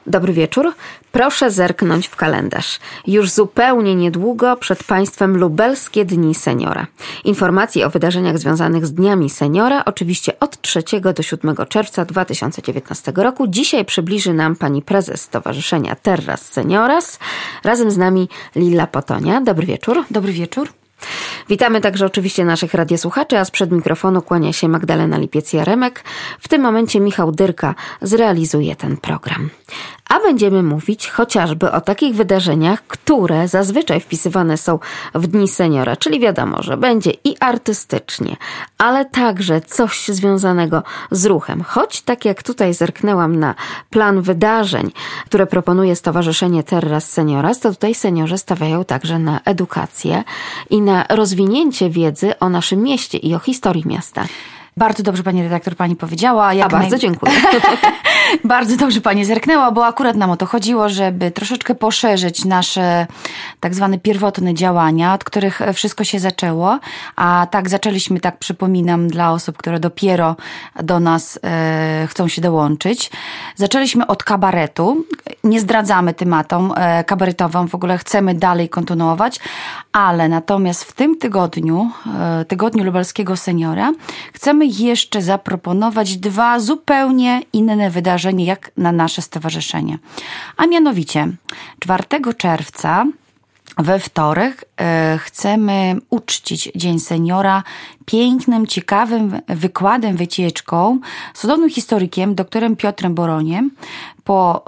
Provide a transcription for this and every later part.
Dobry wieczór. Proszę zerknąć w kalendarz. Już zupełnie niedługo przed Państwem Lubelskie Dni Seniora. Informacje o wydarzeniach związanych z Dniami Seniora oczywiście od 3 do 7 czerwca 2019 roku. Dzisiaj przybliży nam pani prezes Stowarzyszenia Terras Senioras. Razem z nami Lila Potonia. Dobry wieczór. Dobry wieczór. Witamy także oczywiście naszych radiosłuchaczy, a sprzed mikrofonu kłania się Magdalena Lipiec-Jaremek. W tym momencie Michał Dyrka zrealizuje ten program. A będziemy mówić chociażby o takich wydarzeniach, które zazwyczaj wpisywane są w Dni Seniora, czyli wiadomo, że będzie i artystycznie, ale także coś związanego z ruchem. Choć tak jak tutaj zerknęłam na plan wydarzeń, które proponuje Stowarzyszenie Terras Senioras, to tutaj seniorzy stawiają także na edukację i na rozwinięcie wiedzy o naszym mieście i o historii miasta. Bardzo dobrze pani redaktor pani powiedziała. Bardzo dziękuję. Bardzo dobrze pani zerknęła, bo akurat nam o to chodziło, żeby troszeczkę poszerzyć nasze tak zwane pierwotne działania, od których wszystko się zaczęło. A tak zaczęliśmy, tak przypominam dla osób, które dopiero do nas chcą się dołączyć. Zaczęliśmy od kabaretu. Nie zdradzamy tematom kabaretowym, w ogóle chcemy dalej kontynuować, ale natomiast w tym tygodniu Lubelskiego Seniora, chcemy jeszcze zaproponować 2 zupełnie inne wydarzenia jak na nasze stowarzyszenie. A mianowicie 4 czerwca we wtorek chcemy uczcić Dzień Seniora pięknym, ciekawym wykładem, wycieczką z cudownym historykiem, doktorem Piotrem Boroniem, po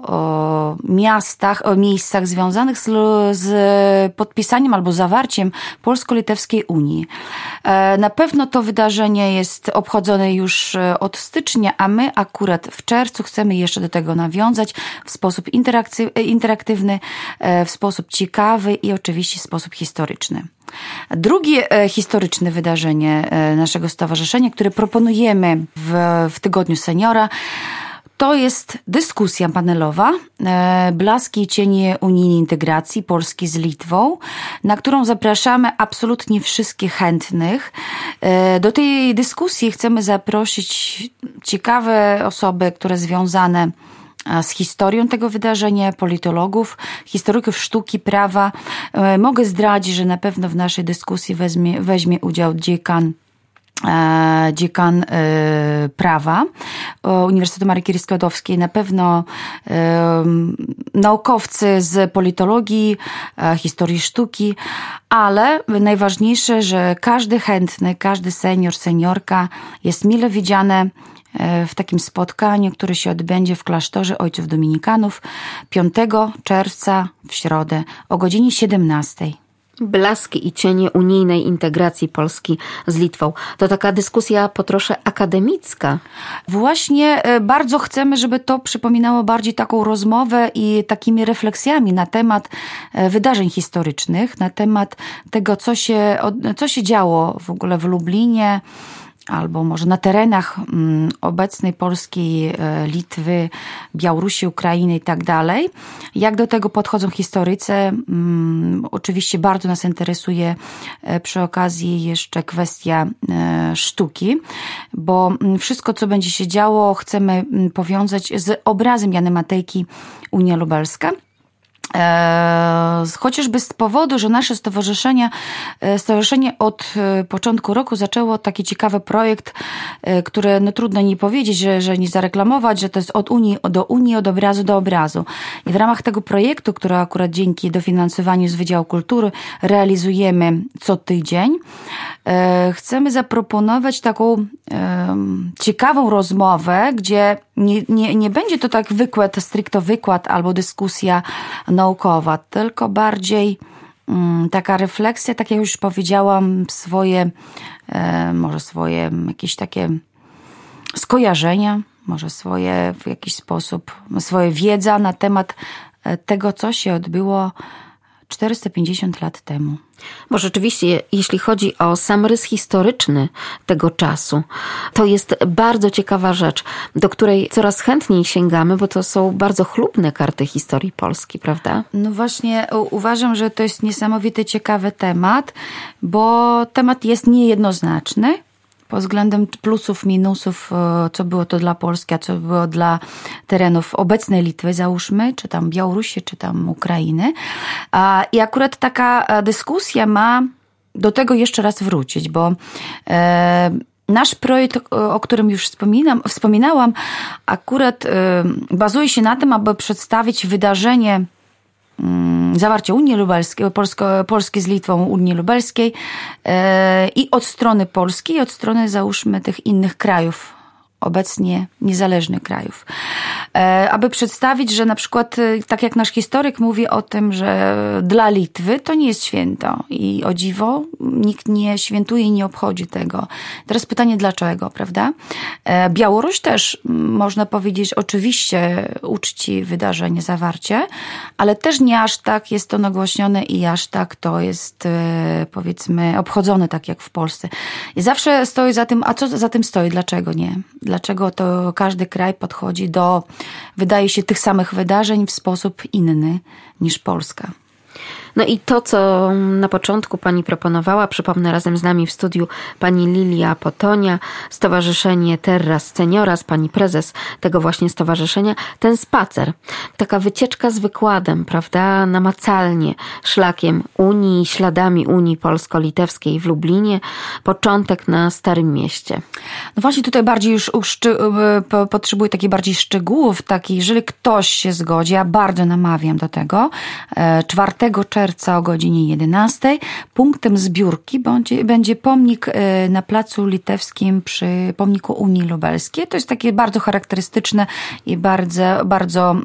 miejscach związanych z podpisaniem albo zawarciem Polsko-Litewskiej Unii. Na pewno to wydarzenie jest obchodzone już od stycznia, a my akurat w czerwcu chcemy jeszcze do tego nawiązać w sposób interaktywny, w sposób ciekawy i oczywiście w sposób historyczny. Drugie historyczne wydarzenie naszego stowarzyszenia, które proponujemy w Tygodniu Seniora, to jest dyskusja panelowa Blaski i cienie unijnej integracji Polski z Litwą, na którą zapraszamy absolutnie wszystkich chętnych. Do tej dyskusji chcemy zaprosić ciekawe osoby, które związane z historią tego wydarzenia, politologów, historyków sztuki, prawa. Mogę zdradzić, że na pewno w naszej dyskusji weźmie udział dziekan prawa Uniwersytetu Marii Curie-Skłodowskiej, na pewno naukowcy z politologii, historii sztuki, ale najważniejsze, że każdy chętny, każdy senior, seniorka jest mile widziane w takim spotkaniu, które się odbędzie w klasztorze Ojców Dominikanów 5 czerwca w środę o godzinie 17. Blaski i cienie unijnej integracji Polski z Litwą. To taka dyskusja po trosze akademicka. Właśnie bardzo chcemy, żeby to przypominało bardziej taką rozmowę i takimi refleksjami na temat wydarzeń historycznych, na temat tego, co się działo w ogóle w Lublinie, albo może na terenach obecnej Polski, Litwy, Białorusi, Ukrainy i tak dalej. Jak do tego podchodzą historycy? Oczywiście bardzo nas interesuje przy okazji jeszcze kwestia sztuki, bo wszystko, co będzie się działo, chcemy powiązać z obrazem Jany Matejki Unia Lubelska. Chociażby z powodu, że nasze stowarzyszenie od początku roku zaczęło taki ciekawy projekt, który trudno nie powiedzieć, że nie zareklamować, że to jest od Unii do Unii, od obrazu do obrazu. I w ramach tego projektu, który akurat dzięki dofinansowaniu z Wydziału Kultury realizujemy co tydzień, chcemy zaproponować taką ciekawą rozmowę, gdzie nie będzie to tak stricte wykład albo dyskusja naukowa, tylko bardziej taka refleksja, tak jak już powiedziałam, swoje jakieś takie skojarzenia, może w jakiś sposób swoja wiedza na temat tego, co się odbyło 450 lat temu. Bo rzeczywiście, jeśli chodzi o sam rys historyczny tego czasu, to jest bardzo ciekawa rzecz, do której coraz chętniej sięgamy, bo to są bardzo chlubne karty historii Polski, prawda? No właśnie, uważam, że to jest niesamowity ciekawy temat, bo temat jest niejednoznaczny. pod względem plusów, minusów, co było to dla Polski, a co było dla terenów obecnej Litwy, załóżmy, czy tam Białorusi, czy tam Ukrainy. I akurat taka dyskusja ma do tego jeszcze raz wrócić, bo nasz projekt, o którym już wspominałam, akurat bazuje się na tym, aby przedstawić wydarzenie zawarcie Unii Lubelskiej, Polski z Litwą Unii Lubelskiej i od strony Polski, i od strony, załóżmy, tych innych krajów, obecnie niezależnych krajów. Aby przedstawić, że na przykład, tak jak nasz historyk mówi o tym, że dla Litwy to nie jest święto i o dziwo nikt nie świętuje i nie obchodzi tego. Teraz pytanie dlaczego, prawda? Białoruś też, można powiedzieć, oczywiście uczci wydarzenie zawarcie, ale też nie aż tak jest to nagłośnione i aż tak to jest, powiedzmy, obchodzone tak jak w Polsce. I zawsze stoi za tym, a co za tym stoi? Dlaczego nie? Dlaczego to każdy kraj podchodzi do, wydaje się, tych samych wydarzeń w sposób inny niż Polska? No i to, co na początku pani proponowała, przypomnę, razem z nami w studiu pani Lilia Potonia, Stowarzyszenie Terra Senioras, pani prezes tego właśnie stowarzyszenia, ten spacer, taka wycieczka z wykładem, prawda, namacalnie, szlakiem Unii, śladami Unii Polsko-Litewskiej w Lublinie, początek na Starym Mieście. No właśnie tutaj bardziej już potrzebuję takich bardziej szczegółów, jeżeli ktoś się zgodzi, ja bardzo namawiam do tego, 4 czerwca o godzinie 11 punktem zbiórki będzie pomnik na Placu Litewskim przy pomniku Unii Lubelskiej. To jest takie bardzo charakterystyczne i bardzo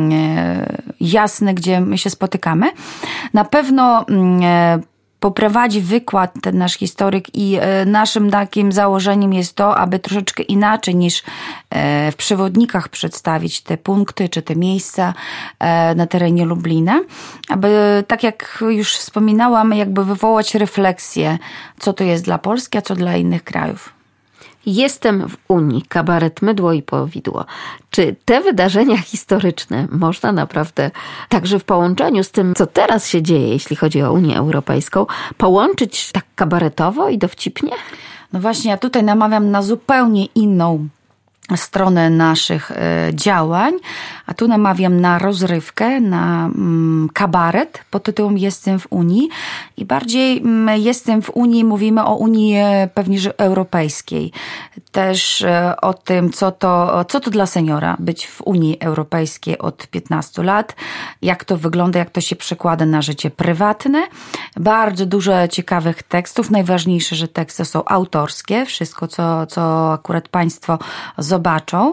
jasne, gdzie my się spotykamy. Na pewno poprowadzi wykład ten nasz historyk i naszym takim założeniem jest to, aby troszeczkę inaczej niż w przewodnikach przedstawić te punkty czy te miejsca na terenie Lublina, aby, tak jak już wspominałam, jakby wywołać refleksję, co to jest dla Polski, a co dla innych krajów. Jestem w Unii, kabaret Mydło i Powidło. Czy te wydarzenia historyczne można naprawdę także w połączeniu z tym, co teraz się dzieje, jeśli chodzi o Unię Europejską, połączyć tak kabaretowo i dowcipnie? No właśnie, ja tutaj namawiam na zupełnie inną stronę naszych działań, a tu namawiam na rozrywkę, na kabaret pod tytułem Jestem w Unii i bardziej Jestem w Unii, mówimy o Unii pewnie że europejskiej. Też o tym, co to dla seniora być w Unii Europejskiej od 15 lat, jak to wygląda, jak to się przekłada na życie prywatne. Bardzo dużo ciekawych tekstów. Najważniejsze, że teksty są autorskie. Wszystko, co akurat Państwo zobaczą.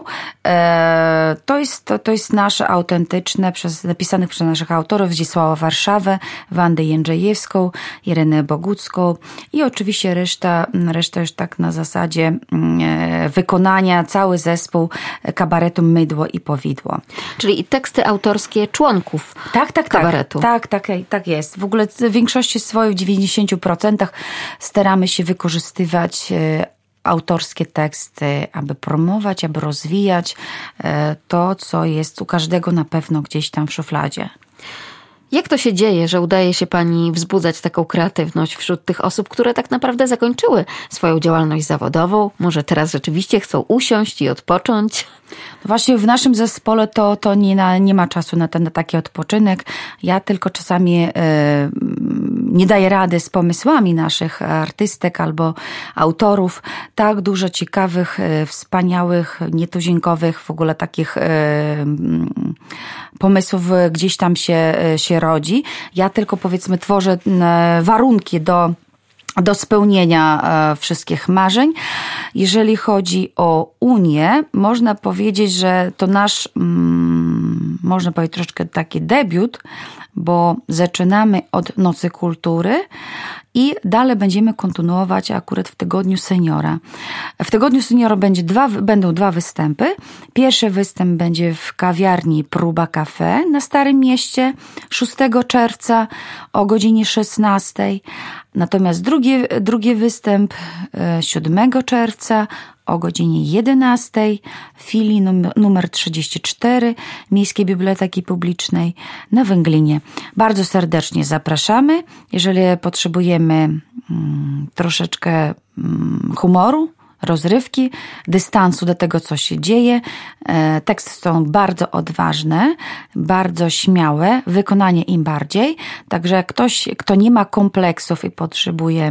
To jest nasze autentyczne, napisanych przez naszych autorów Zdzisława Warszawę, Wandę Jędrzejewską, Irenę Bogucką i oczywiście reszta już tak na zasadzie wykonania, cały zespół kabaretu Mydło i Powidło. Czyli teksty autorskie członków kabaretu. Tak jest. W ogóle w większości swojej, w 90% staramy się wykorzystywać autorskie teksty, aby promować, aby rozwijać to, co jest u każdego na pewno gdzieś tam w szufladzie. Jak to się dzieje, że udaje się pani wzbudzać taką kreatywność wśród tych osób, które tak naprawdę zakończyły swoją działalność zawodową? Może teraz rzeczywiście chcą usiąść i odpocząć? No właśnie w naszym zespole to nie ma czasu na taki odpoczynek. Ja tylko czasami nie daję rady z pomysłami naszych artystek albo autorów. Tak dużo ciekawych, wspaniałych, nietuzinkowych w ogóle takich pomysłów gdzieś tam się rodzi. Ja tylko powiedzmy tworzę warunki do spełnienia wszystkich marzeń. Jeżeli chodzi o Unię, można powiedzieć, że to nasz, można powiedzieć troszeczkę taki debiut, bo zaczynamy od Nocy Kultury i dalej będziemy kontynuować akurat w Tygodniu Seniora. W Tygodniu Seniora będą 2 występy. Pierwszy występ będzie w kawiarni Próba Cafe na Starym Mieście 6 czerwca o godzinie 16. Natomiast drugi występ 7 czerwca o godzinie 11 w filii numer 34 Miejskiej Biblioteki Publicznej na Węglinie. Bardzo serdecznie zapraszamy. Jeżeli potrzebujemy troszeczkę humoru rozrywki, dystansu do tego, co się dzieje. Teksty są bardzo odważne, bardzo śmiałe, wykonanie im bardziej. Także jak ktoś, kto nie ma kompleksów i potrzebuje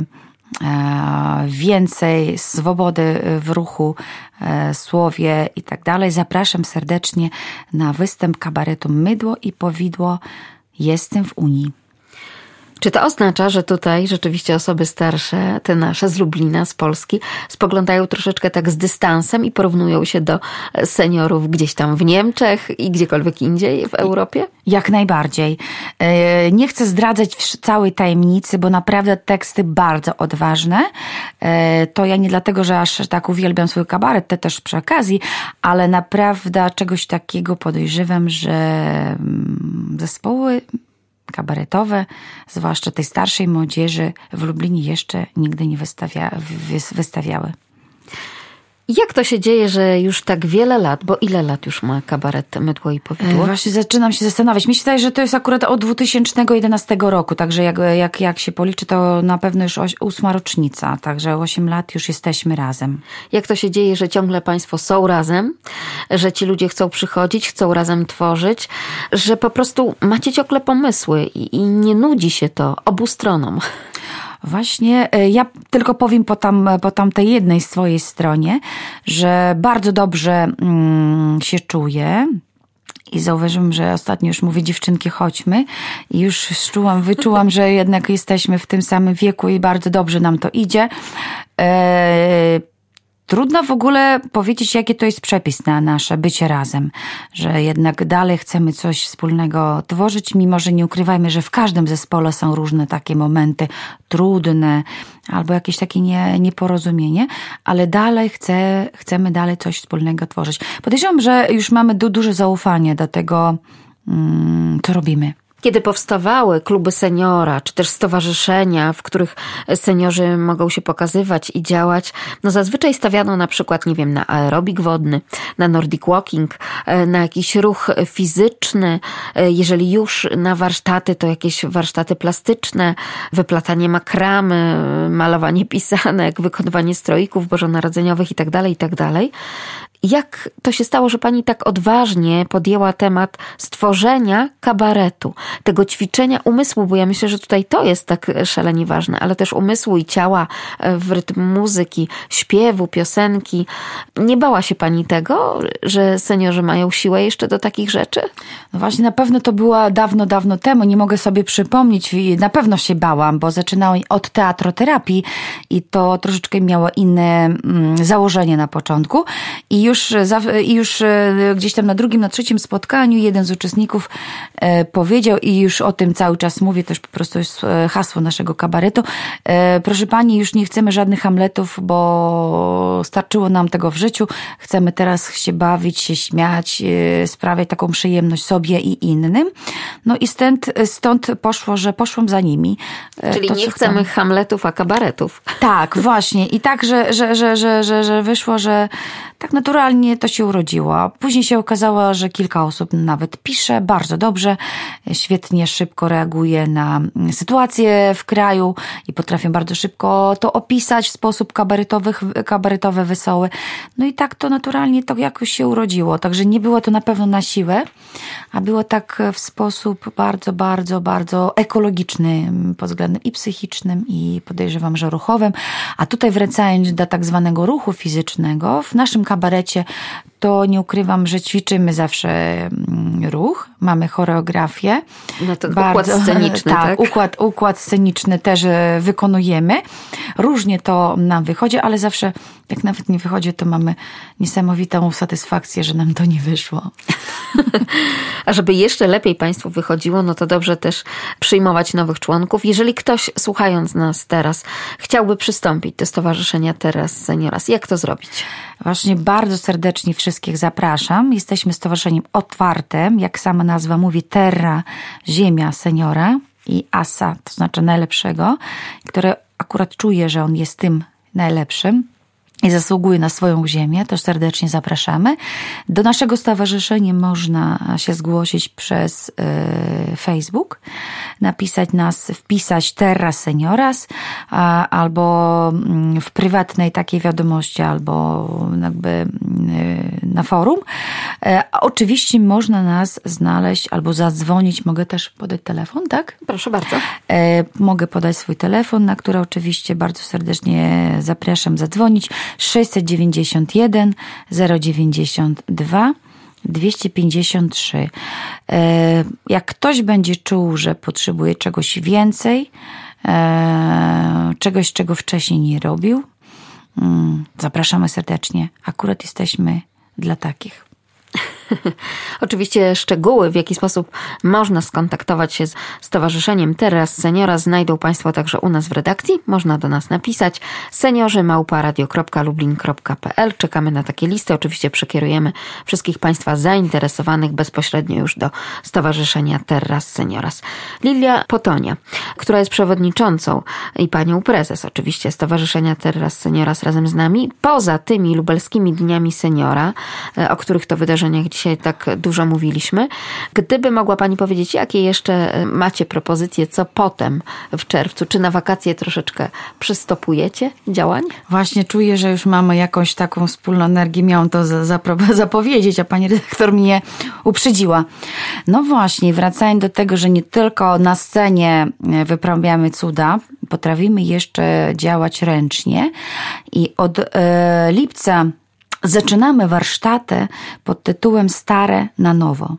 więcej swobody w ruchu, słowie i tak dalej, zapraszam serdecznie na występ kabaretu Mydło i Powidło Jestem w Unii. Czy to oznacza, że tutaj rzeczywiście osoby starsze, te nasze z Lublina, z Polski, spoglądają troszeczkę tak z dystansem i porównują się do seniorów gdzieś tam w Niemczech i gdziekolwiek indziej w Europie? Jak najbardziej. Nie chcę zdradzać całej tajemnicy, bo naprawdę teksty bardzo odważne. To ja nie dlatego, że aż tak uwielbiam swój kabaret, to też przy okazji, ale naprawdę czegoś takiego podejrzewam, że zespoły kabaretowe, zwłaszcza tej starszej młodzieży w Lublinie jeszcze nigdy nie wystawiały. Jak to się dzieje, że już tak wiele lat, bo ile lat już ma kabaret Mydło i Powidło? Właśnie zaczynam się zastanawiać. Mi się wydaje, że to jest akurat od 2011 roku, także jak się policzy, to na pewno już 8. rocznica, także 8 lat już jesteśmy razem. Jak to się dzieje, że ciągle państwo są razem, że ci ludzie chcą przychodzić, chcą razem tworzyć, że po prostu macie ciągle pomysły i nie nudzi się to obu stronom? Właśnie, ja tylko powiem po tamtej jednej swojej stronie, że bardzo dobrze się czuję i zauważyłam, że ostatnio już mówię, dziewczynki, chodźmy i już wyczułam, że jednak jesteśmy w tym samym wieku i bardzo dobrze nam to idzie. Trudno w ogóle powiedzieć, jaki to jest przepis na nasze bycie razem, że jednak dalej chcemy coś wspólnego tworzyć, mimo że nie ukrywajmy, że w każdym zespole są różne takie momenty trudne albo jakieś takie nieporozumienie, ale dalej chcemy dalej coś wspólnego tworzyć. Podejrzewam, że już mamy duże zaufanie do tego, co robimy. Kiedy powstawały kluby seniora, czy też stowarzyszenia, w których seniorzy mogą się pokazywać i działać, no zazwyczaj stawiano na przykład, nie wiem, na aerobik wodny, na nordic walking, na jakiś ruch fizyczny, jeżeli już na warsztaty, to jakieś warsztaty plastyczne, wyplatanie makramy, malowanie pisanek, wykonywanie stroików bożonarodzeniowych itd., itd. Jak to się stało, że pani tak odważnie podjęła temat stworzenia kabaretu, tego ćwiczenia umysłu, bo ja myślę, że tutaj to jest tak szalenie ważne, ale też umysłu i ciała w rytm muzyki, śpiewu, piosenki. Nie bała się pani tego, że seniorzy mają siłę jeszcze do takich rzeczy? No właśnie, na pewno to było dawno temu, nie mogę sobie przypomnieć, na pewno się bałam, bo zaczynałam od teatroterapii i to troszeczkę miało inne założenie na początku i już gdzieś tam na drugim, na trzecim spotkaniu jeden z uczestników powiedział i już o tym cały czas mówię, też po prostu jest hasło naszego kabaretu. Proszę pani, już nie chcemy żadnych Hamletów, bo starczyło nam tego w życiu. Chcemy teraz się bawić, się śmiać, sprawiać taką przyjemność sobie i innym. No i stąd poszło, że poszłam za nimi. Czyli nie chcemy Hamletów, a kabaretów. Tak, właśnie. I tak, że wyszło, że tak naturalnie to się urodziło. Później się okazało, że kilka osób nawet pisze bardzo dobrze, świetnie, szybko reaguje na sytuację w kraju i potrafią bardzo szybko to opisać w sposób kabaretowy, wesoły. No i tak to naturalnie to jakoś się urodziło. Także nie było to na pewno na siłę, a było tak w sposób bardzo, bardzo, bardzo ekologiczny pod względem i psychicznym, i podejrzewam, że ruchowym. A tutaj wracając do tak zwanego ruchu fizycznego, w naszym kabarecie to nie ukrywam, że ćwiczymy zawsze ruch, mamy choreografię. No to układ sceniczny, tak? Układ sceniczny też wykonujemy. Różnie to nam wychodzi, ale zawsze jak nawet nie wychodzi, to mamy niesamowitą satysfakcję, że nam to nie wyszło. A żeby jeszcze lepiej państwu wychodziło, no to dobrze też przyjmować nowych członków. Jeżeli ktoś, słuchając nas teraz, chciałby przystąpić do Stowarzyszenia Teraz Senioras, jak to zrobić? Właśnie bardzo serdecznie wszystkich zapraszam. Jesteśmy stowarzyszeniem otwartym, jak sama nazwa mówi, Terra, ziemia seniora, i Asa, to znaczy najlepszego, które akurat czuje, że on jest tym najlepszym. i zasługuje na swoją ziemię, to serdecznie zapraszamy. Do naszego stowarzyszenia można się zgłosić przez Facebook, wpisać Terras Senioras, albo w prywatnej takiej wiadomości, albo jakby na forum. Oczywiście można nas znaleźć albo zadzwonić. Mogę też podać telefon, tak? Proszę bardzo. Mogę podać swój telefon, na który oczywiście bardzo serdecznie zapraszam zadzwonić. 691 092 253. Jak ktoś będzie czuł, że potrzebuje czegoś więcej, czegoś, czego wcześniej nie robił, zapraszamy serdecznie. Akurat jesteśmy dla takich. Oczywiście szczegóły, w jaki sposób można skontaktować się z Stowarzyszeniem Terras Senioras, znajdą Państwo także u nas w redakcji. Można do nas napisać seniorzy@radio.lublin.pl. Czekamy na takie listy. Oczywiście przekierujemy wszystkich Państwa zainteresowanych bezpośrednio już do Stowarzyszenia Terras Senioras. Lilia Potonia, która jest przewodniczącą i panią prezes oczywiście Stowarzyszenia Terras Senioras razem z nami, poza tymi lubelskimi dniami seniora, o których to wydarzeniach dzisiaj tak dużo mówiliśmy. Gdyby mogła Pani powiedzieć, jakie jeszcze macie propozycje, co potem w czerwcu? Czy na wakacje troszeczkę przystopujecie działań? Właśnie czuję, że już mamy jakąś taką wspólną energię. Miałam to zapowiedzieć, a pani redaktor mnie uprzedziła. No właśnie, wracając do tego, że nie tylko na scenie wyprawiamy cuda, potrafimy jeszcze działać ręcznie i od lipca zaczynamy warsztaty pod tytułem Stare na nowo.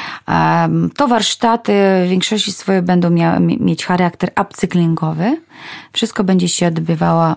To warsztaty w większości swojej będą mieć charakter upcyklingowy. Wszystko będzie się odbywało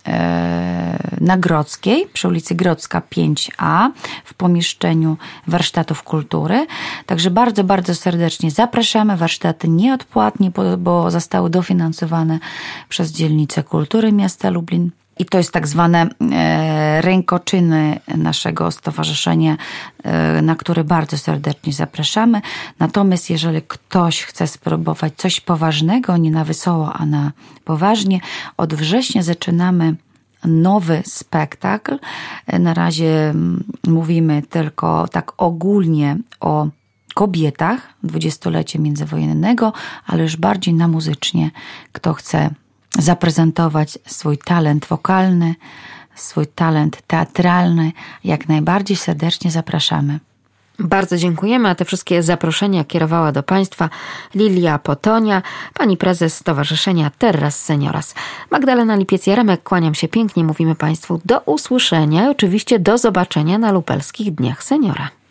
na Grodzkiej, przy ulicy Grodzka 5A, w pomieszczeniu warsztatów kultury. Także bardzo, bardzo serdecznie zapraszamy. Warsztaty nieodpłatnie, bo zostały dofinansowane przez Dzielnicę Kultury Miasta Lublin. I to jest tak zwane rękoczyny naszego stowarzyszenia, na które bardzo serdecznie zapraszamy. Natomiast jeżeli ktoś chce spróbować coś poważnego, nie na wesoło, a na poważnie, od września zaczynamy nowy spektakl. Na razie mówimy tylko tak ogólnie o kobietach, 20-lecie międzywojennego, ale już bardziej na muzycznie. Kto chce zaprezentować swój talent wokalny, swój talent teatralny, jak najbardziej serdecznie zapraszamy. Bardzo dziękujemy, a te wszystkie zaproszenia kierowała do Państwa Lilia Potonia, pani prezes Stowarzyszenia Terras Senioras. Magdalena Lipiec-Jaremek, kłaniam się pięknie, mówimy Państwu do usłyszenia i oczywiście do zobaczenia na Lubelskich Dniach Seniora.